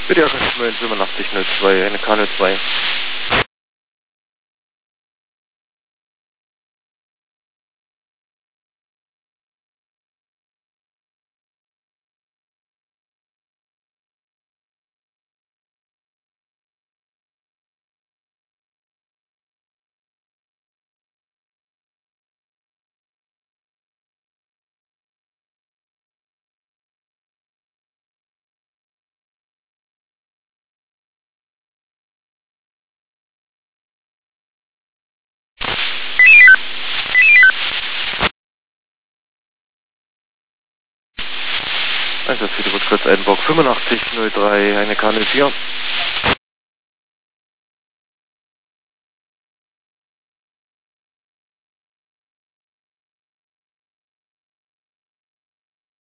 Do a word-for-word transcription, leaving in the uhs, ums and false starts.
Bitte Achtung fünfundachtzig null zwei, eine K null zwei. Also für die Rückwärts Einburg fünfundachtzig null drei, eine K null vier.